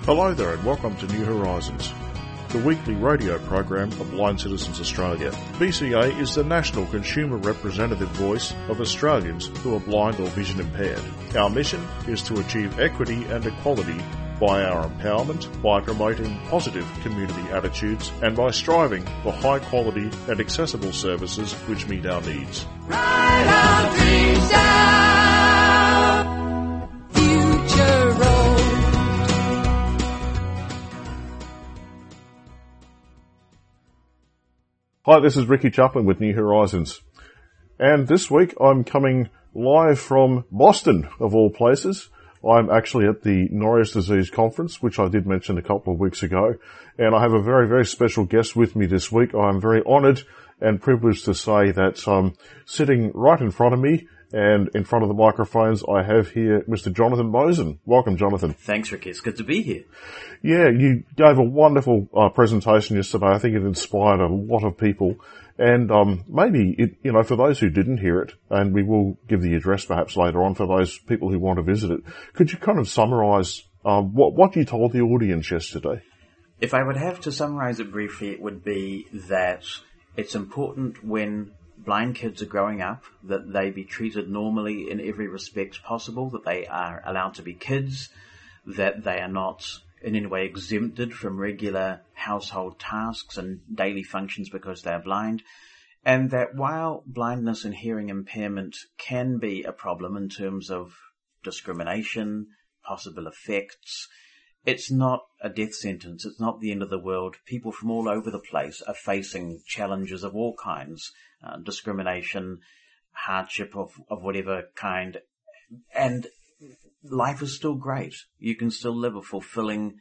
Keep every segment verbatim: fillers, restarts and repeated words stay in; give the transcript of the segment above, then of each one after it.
Hello there and welcome to New Horizons, the weekly radio program of Blind Citizens Australia. B C A is the national consumer representative voice of Australians who are blind or vision impaired. Our mission is to achieve equity and equality by our empowerment, by promoting positive community attitudes, and by striving for high quality and accessible services which meet our needs. Write our dreams down, future road. Hi, this is Ricky Chaplin with New Horizons. And this week I'm coming live from Boston, of all places. I'm actually at the Norris Disease Conference, which I did mention a couple of weeks ago, and I have a very, very special guest with me this week. I'm very honoured and privileged to say that um, sitting right in front of me and in front of the microphones, I have here Mister Jonathan Mosen. Welcome, Jonathan. Thanks, Ricky. It's good to be here. Yeah, you gave a wonderful uh, presentation yesterday. I think it inspired a lot of people. And um, maybe, it, you know, for those who didn't hear it, and we will give the address perhaps later on for those people who want to visit it, could you kind of summarise um, what, what you told the audience yesterday? If I would have to summarise it briefly, it would be that it's important when blind kids are growing up that they be treated normally in every respect possible, that they are allowed to be kids, that they are not in any way exempted from regular household tasks and daily functions because they are blind, and that while blindness and hearing impairment can be a problem in terms of discrimination, possible effects, it's not a death sentence. It's not the end of the world. People from all over the place are facing challenges of all kinds, uh, discrimination, hardship of, of whatever kind, and life is still great. You can still live a fulfilling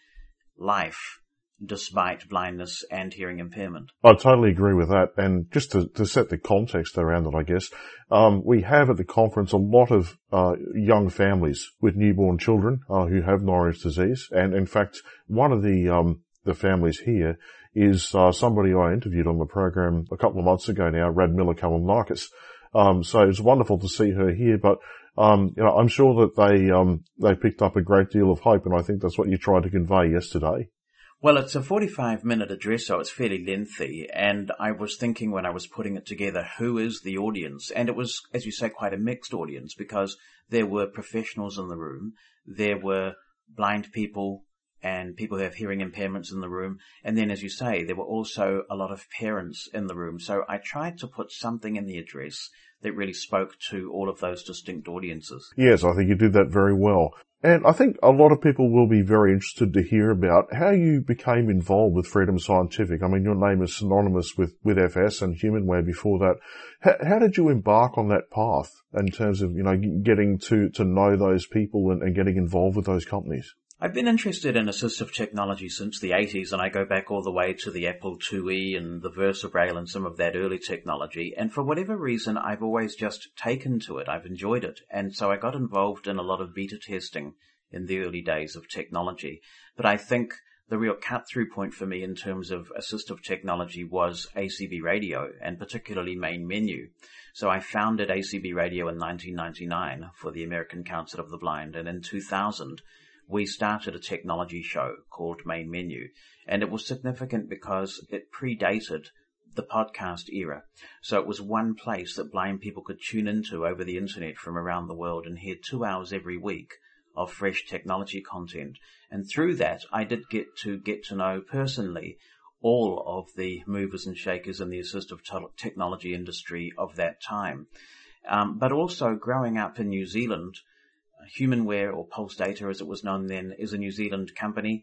life despite blindness and hearing impairment. I totally agree with that. And just to, to set the context around it, I guess, um, we have at the conference a lot of uh, young families with newborn children uh, who have Norris disease. And in fact, one of the um, the families here is uh, somebody I interviewed on the program a couple of months ago now, Radmila Kalamnakis. Um, so it's wonderful to see her here, but Um, you know, I'm sure that they, um, they picked up a great deal of hope, and I think that's what you tried to convey yesterday. Well, it's a forty-five minute address, so it's fairly lengthy, and I was thinking when I was putting it together, who is the audience? And it was, as you say, quite a mixed audience, because there were professionals in the room, there were blind people and people who have hearing impairments in the room, and then, as you say, there were also a lot of parents in the room. So I tried to put something in the address that really spoke to all of those distinct audiences. Yes, I think you did that very well. And I think a lot of people will be very interested to hear about how you became involved with Freedom Scientific. I mean, your name is synonymous with, with F S and HumanWare before that. How, how did you embark on that path in terms of, you know, getting to, to know those people and, and getting involved with those companies? I've been interested in assistive technology since the eighties, and I go back all the way to the Apple two E and the Versabraille and some of that early technology. And for whatever reason, I've always just taken to it. I've enjoyed it. And so I got involved in a lot of beta testing in the early days of technology. But I think the real cut-through point for me in terms of assistive technology was A C B Radio, and particularly Main Menu. So I founded A C B Radio in nineteen ninety-nine for the American Council of the Blind, and in two thousand, we started a technology show called Main Menu, and it was significant because it predated the podcast era. So it was one place that blind people could tune into over the internet from around the world and hear two hours every week of fresh technology content. And through that, I did get to get to know personally all of the movers and shakers in the assistive te- technology industry of that time. Um, but also growing up in New Zealand, HumanWare, or Pulse Data as it was known then, is a New Zealand company,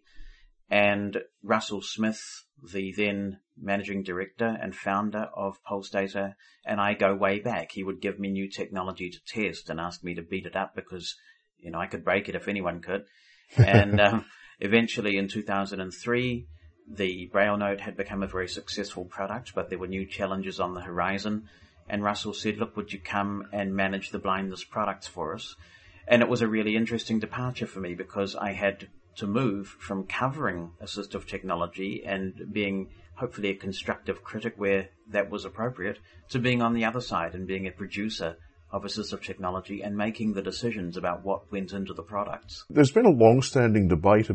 and Russell Smith, the then managing director and founder of Pulse Data, and I go way back. He would give me new technology to test and ask me to beat it up because, you know, I could break it if anyone could. And um, eventually in two thousand three, the Braille Note had become a very successful product, but there were new challenges on the horizon, and Russell said, look, would you come and manage the blindness products for us? And it was a really interesting departure for me because I had to move from covering assistive technology and being hopefully a constructive critic where that was appropriate to being on the other side and being a producer of assistive technology and making the decisions about what went into the products. There's been a long-standing debate about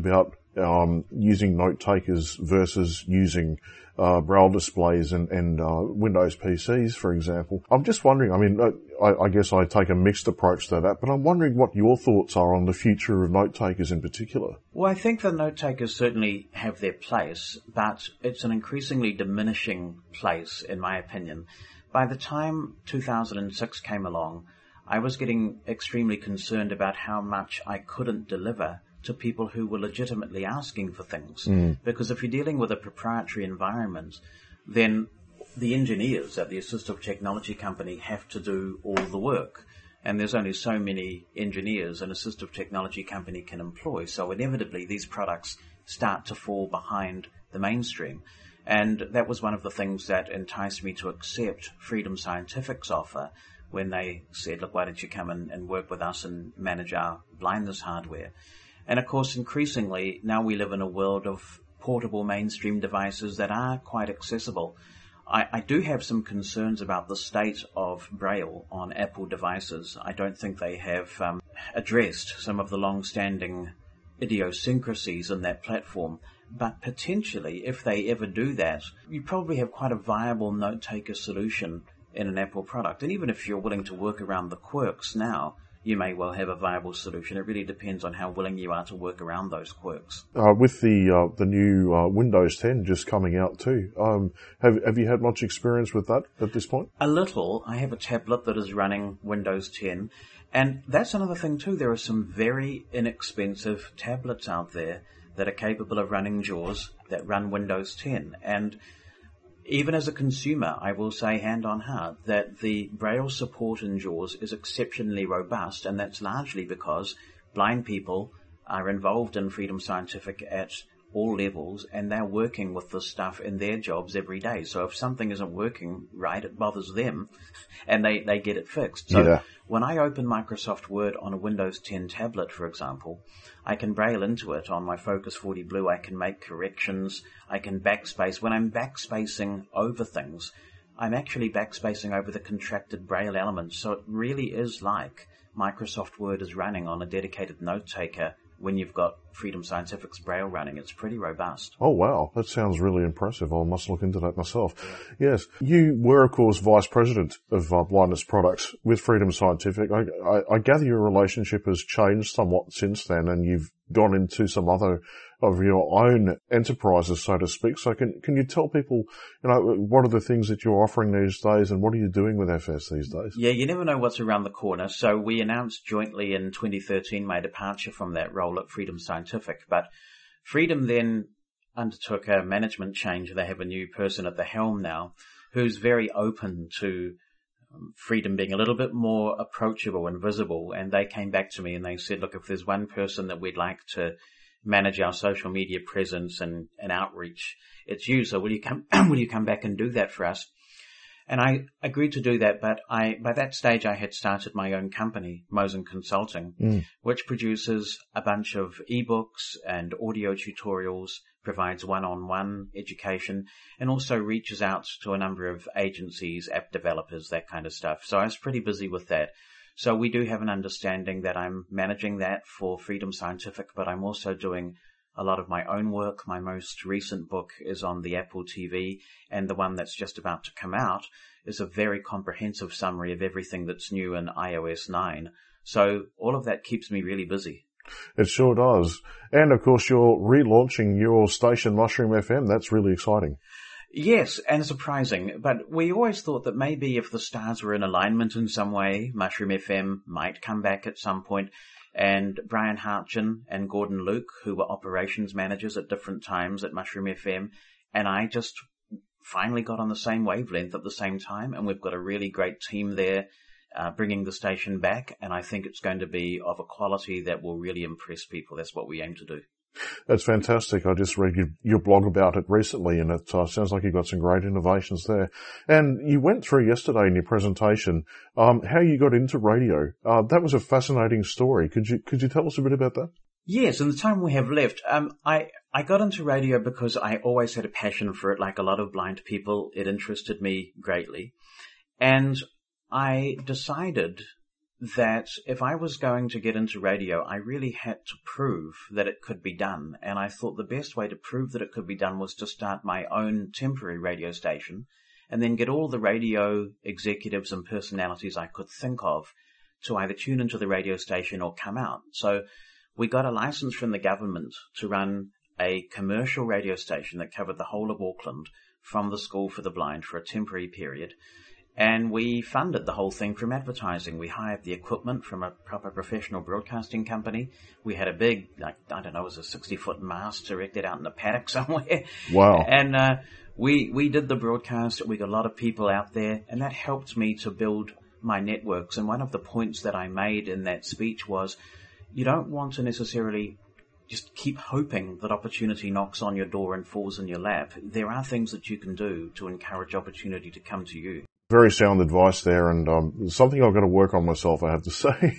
um, using note takers versus using uh, Braille displays and, and uh, Windows P Cs, for example. I'm just wondering, I mean, I, I guess I take a mixed approach to that, but I'm wondering what your thoughts are on the future of note takers in particular. Well, I think the note takers certainly have their place, but it's an increasingly diminishing place, in my opinion. By the time two thousand six came along, I was getting extremely concerned about how much I couldn't deliver to people who were legitimately asking for things. Mm. Because if you're dealing with a proprietary environment, then the engineers at the assistive technology company have to do all the work. And there's only so many engineers an assistive technology company can employ. So inevitably these products start to fall behind the mainstream. And that was one of the things that enticed me to accept Freedom Scientific's offer when they said, look, why don't you come in and work with us and manage our blindness hardware? And of course, increasingly, now we live in a world of portable mainstream devices that are quite accessible. I, I do have some concerns about the state of Braille on Apple devices. I don't think they have um, addressed some of the long-standing idiosyncrasies in that platform. But potentially, if they ever do that, you probably have quite a viable note-taker solution in an Apple product. And even if you're willing to work around the quirks now, you may well have a viable solution. It really depends on how willing you are to work around those quirks. Uh, with the uh, the new uh, Windows ten just coming out too, um, have have you had much experience with that at this point? A little. I have a tablet that is running Windows ten. And that's another thing too. There are some very inexpensive tablets out there that are capable of running JAWS that run Windows ten. And even as a consumer, I will say hand on heart that the Braille support in JAWS is exceptionally robust, and that's largely because blind people are involved in Freedom Scientific at all levels, and they're working with this stuff in their jobs every day. So if something isn't working right, it bothers them, and they, they get it fixed. So yeah. When I open Microsoft Word on a Windows ten tablet, for example, I can Braille into it on my Focus forty Blue. I can make corrections. I can backspace. When I'm backspacing over things, I'm actually backspacing over the contracted Braille elements. So it really is like Microsoft Word is running on a dedicated note taker when you've got Freedom Scientific's Braille running. It's pretty robust. Oh, wow. That sounds really impressive. I must look into that myself. Yes. You were, of course, Vice President of uh, Blindness Products with Freedom Scientific. I, I, I gather your relationship has changed somewhat since then, and you've gone into some other of your own enterprises, so to speak. So can can you tell people, you know, what are the things that you're offering these days, and what are you doing with F S these days? Yeah, you never know what's around the corner. So we announced jointly in twenty thirteen my departure from that role at Freedom Scientific. But Freedom then undertook a management change. They have a new person at the helm now who's very open to Freedom being a little bit more approachable and visible. And they came back to me and they said, look, if there's one person that we'd like to manage our social media presence and, and outreach, it's you. So will you come, will you come back and do that for us? And I agreed to do that, but I, by that stage I had started my own company, Mosen Consulting, mm. which produces a bunch of ebooks and audio tutorials, provides one-on-one education, and also reaches out to a number of agencies, app developers, that kind of stuff. So I was pretty busy with that. So we do have an understanding that I'm managing that for Freedom Scientific, but I'm also doing a lot of my own work. My most recent book is on the Apple T V, and the one that's just about to come out is a very comprehensive summary of everything that's new in i O S nine. So all of that keeps me really busy. It sure does. And of course you're relaunching your station Mushroom F M. That's really exciting. Yes, and surprising, but we always thought that maybe if the stars were in alignment in some way, Mushroom F M might come back at some point. And Brian Hartgen and Gordon Luke, who were operations managers at different times at Mushroom F M, and I just finally got on the same wavelength at the same time, and we've got a really great team there uh, bringing the station back, and I think it's going to be of a quality that will really impress people. That's what we aim to do. That's fantastic. I just read your, your blog about it recently, and it uh, sounds like you've got some great innovations there. And you went through yesterday in your presentation um, how you got into radio. Uh, that was a fascinating story. Could you could you tell us a bit about that? Yes, in the time we have left, um, I I got into radio because I always had a passion for it. Like a lot of blind people, it interested me greatly, and I decided that if I was going to get into radio, I really had to prove that it could be done. And I thought the best way to prove that it could be done was to start my own temporary radio station and then get all the radio executives and personalities I could think of to either tune into the radio station or come out. So we got a license from the government to run a commercial radio station that covered the whole of Auckland from the School for the Blind for a temporary period. And we funded the whole thing from advertising. We hired the equipment from a proper professional broadcasting company. We had a big, like, I don't know, it was a sixty-foot mast erected out in a paddock somewhere. Wow. And uh, we we did the broadcast. We got a lot of people out there, and that helped me to build my networks. And one of the points that I made in that speech was, you don't want to necessarily just keep hoping that opportunity knocks on your door and falls in your lap. There are things that you can do to encourage opportunity to come to you. Very sound advice there, and um, something I've got to work on myself, I have to say.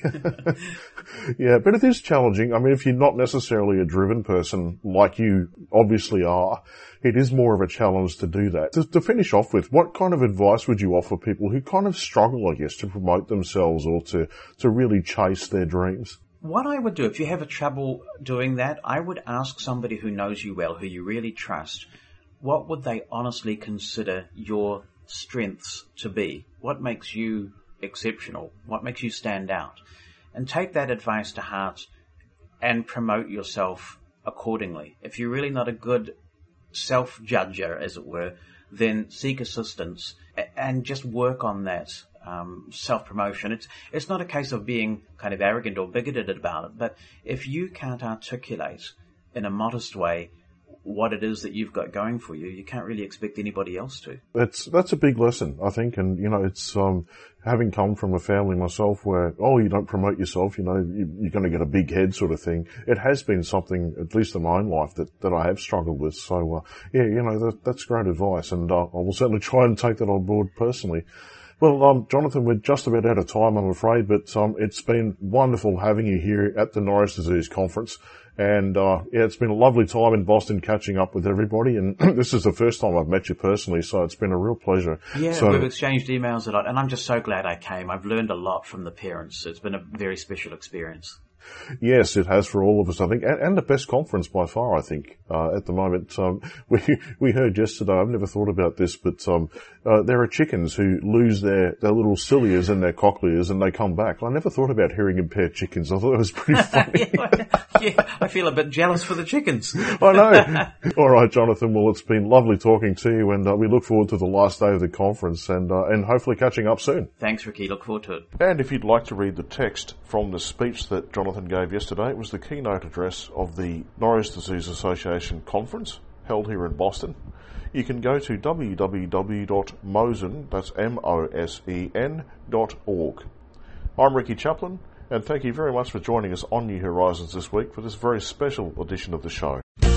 Yeah, but it is challenging. I mean, if you're not necessarily a driven person like you obviously are, it is more of a challenge to do that. To, to finish off with, what kind of advice would you offer people who kind of struggle, I guess, to promote themselves or to, to really chase their dreams? What I would do, if you have a trouble doing that, I would ask somebody who knows you well, who you really trust, what would they honestly consider your strengths to be? What makes you exceptional? What makes you stand out? And take that advice to heart and promote yourself accordingly. If you're really not a good self-judger, as it were, then seek assistance and just work on that um, self-promotion. It's it's not a case of being kind of arrogant or bigoted about it, but if you can't articulate in a modest way what it is that you've got going for you, you can't really expect anybody else to. That's that's a big lesson, I think, and you know, it's um having come from a family myself where, oh, you don't promote yourself, you know, you, you're going to get a big head sort of thing. It has been something, at least in my own life, that, that I have struggled with. So, uh, yeah, you know, that, that's great advice, and uh, I will certainly try and take that on board personally. Well, um, Jonathan, we're just about out of time, I'm afraid, but um, it's been wonderful having you here at the Norris Disease Conference. And, uh, yeah, it's been a lovely time in Boston catching up with everybody. And this is the first time I've met you personally, so it's been a real pleasure. Yeah, so, we've exchanged emails a lot, and I'm just so glad I came. I've learned a lot from the parents. It's been a very special experience. Yes, it has for all of us, I think, and, and the best conference by far, I think, uh, at the moment. Um, we, we heard yesterday, I've never thought about this, but, um, uh, there are chickens who lose their, their little cilias and their cochlears and they come back. I never thought about hearing impaired chickens. I thought it was pretty funny. yeah, yeah, I feel a bit jealous for the chickens. I know. All right, Jonathan. Well, it's been lovely talking to you, and uh, we look forward to the last day of the conference and, uh, and hopefully catching up soon. Thanks, Ricky. Look forward to it. And if you'd like to read the text from the speech that Jonathan gave yesterday, it was the keynote address of the Norris Disease Association conference held here in Boston. You can go to w w w dot mosen, that's M O S E N, dot org. I'm Ricky Chaplin, and thank you very much for joining us on New Horizons this week for this very special edition of the show.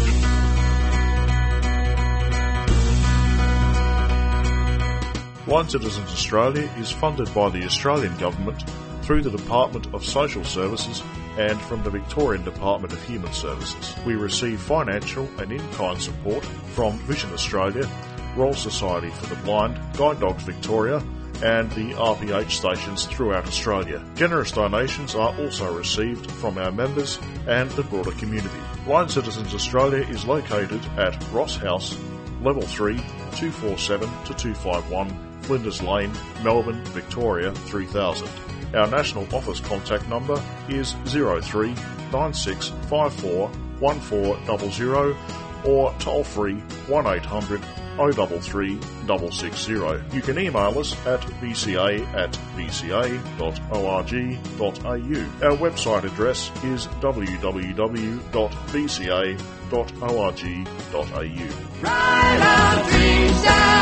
Blind Citizens Australia is funded by the Australian Government through the Department of Social Services and from the Victorian Department of Human Services. We receive financial and in-kind support from Vision Australia, Royal Society for the Blind, Guide Dogs Victoria, and the R P H stations throughout Australia. Generous donations are also received from our members and the broader community. Blind Citizens Australia is located at Ross House, Level three, two forty-seven to two fifty-one, Flinders Lane, Melbourne, Victoria three thousand. Our national office contact number is zero three nine six five four one four zero zero or toll free one eight hundred oh three three six six zero. You can email us at b c a at b c a dot org dot a u. Our website address is w w w dot b c a dot org dot a u. Ride our dreams down.